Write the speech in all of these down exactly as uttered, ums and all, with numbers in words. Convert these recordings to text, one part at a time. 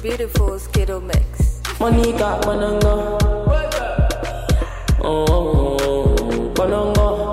beautiful Skittle mix. Monica Bananga. Oh, Bananga.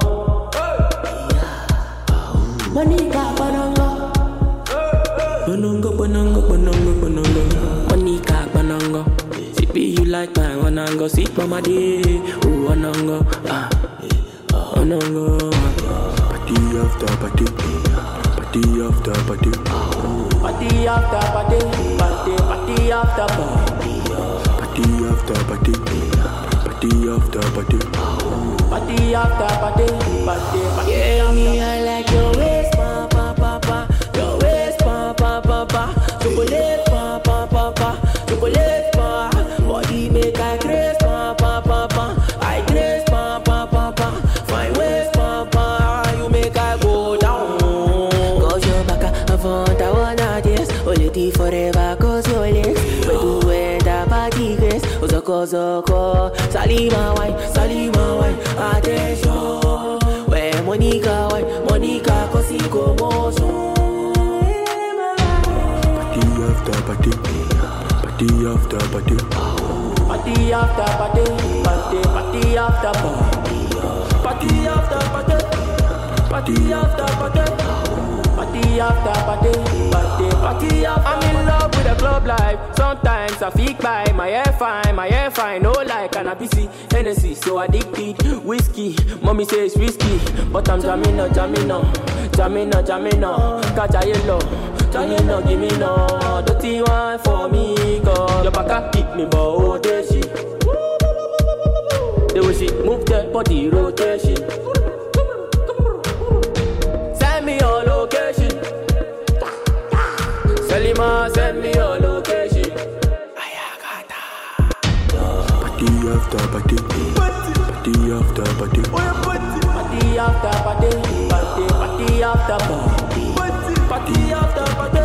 Monica Bananga. Bananga, Bananga, Bananga, Bananga. Monica Bananga. Sippy, you like my Bananga. Sit mama day. Oh, Bananga. Ah, Bananga. Party after party. Party after party. Party after party. Party, party after party. Party after party. Party after party. Party after party. Party, party. Yeah, me, I like your waist, pa, pa, pa, pa. Your waist, pa, pa, pa, pa. Chocolate, pa, pa, pa, pa. Chocolate, pa. Body make I grace, pa, pa, pa, pa. I grace, pa, pa, pa, pa. My waist, pa, pa. You make I go down. Cause your back, I found I wanna this. Only tea forever, cause your legs. But do it, a party grace. Ozoko, Zoko. Salima wine, Salima wine. Attention. Where Monica wine, Monica, cause he go motion. Party after party. Party after party. Party after party, party, party after party, party after party, party after party, party after party, party, party after. I'm in love with the club life. Sometimes I feel by my hair fine, my hair fine. No like cannabis, Hennessy, so addicted. Whiskey, mommy says risky, but I'm jamming up, jamming up, jamming up, jamming up. Catch a yellow. Can you not give me no dirty one for me? Cause your back hit me, but oh, there she. The way she move that body rotation. Send me your location. Selima, send me your location. Ayagata. Party after party. Party after party. Party after party. Party, party after party. Party after party.